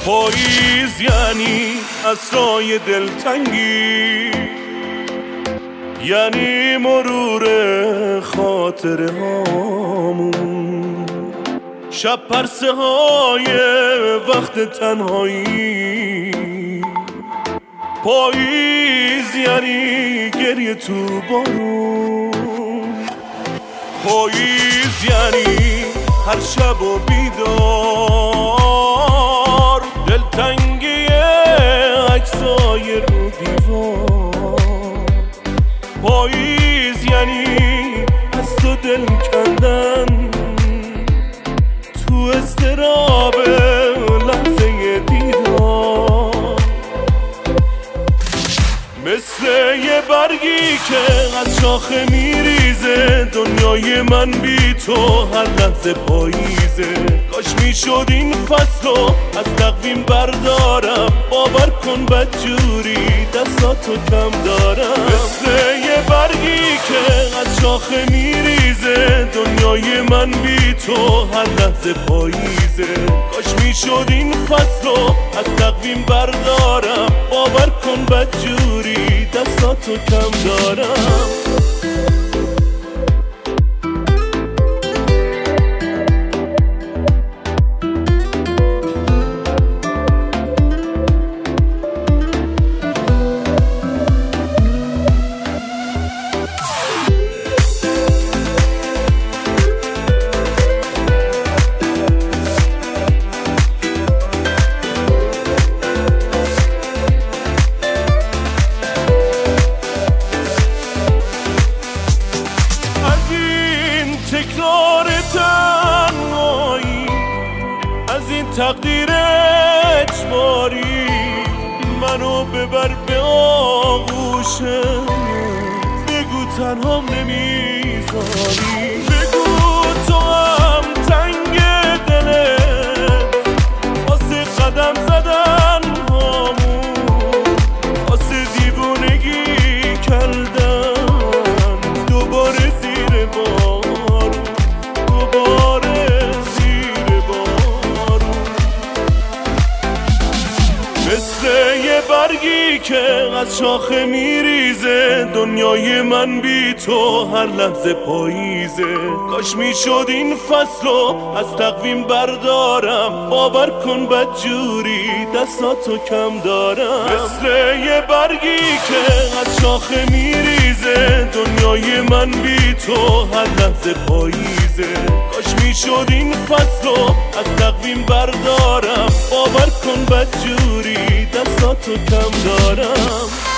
پاییز یعنی اسرای دلتنگی، یعنی مرور خاطره هامون، شب پرسه های وقت تنهایی. پاییز یعنی گریه تو بارون، پاییز یعنی هر شب و بیدار، دلتنگی عکسای رو دیوار. پاییز یعنی از تو دل کندن تو اضطراب لحظه دیدار، مثل یه برگی که از شاخه میریزه. دنیای من بی تو هر لحظه پاییزه. کاش میشد این فصلو از تقویم بردارم، باور کن بدجوری دستاتو کم دارم. مثل یه برگی که از شاخه میریزه. دنیای من بی تو هر لحظه پاییزه. کاش میشد این فصلو از تقویم بردارم، باور کن بدجوری دستاتو کم دارم. تکرار تنهایی، از این تقدیر اجباری، منو ببر به آغوشت. بگو تنهام نمیذاری، بگو تو هم تنگ دلت واسه قدم زدن هامون، واسه دیوونگی کردن دوباره زیر بار، مثل یه برگی که از شاخه میریزه. دنیای من بی تو هر لحظه پاییزه. کاش میشد این فصلو از تقویم بردارم، باور کن بدجوری دستاتو کم دارم. مثل یه برگی که از شاخه میریزه. دنیای من بی تو هر لحظه پاییزه. کاش میشد این فصلو از تقویم بردارم، باور کن بدجوری دستاتو کم دارم.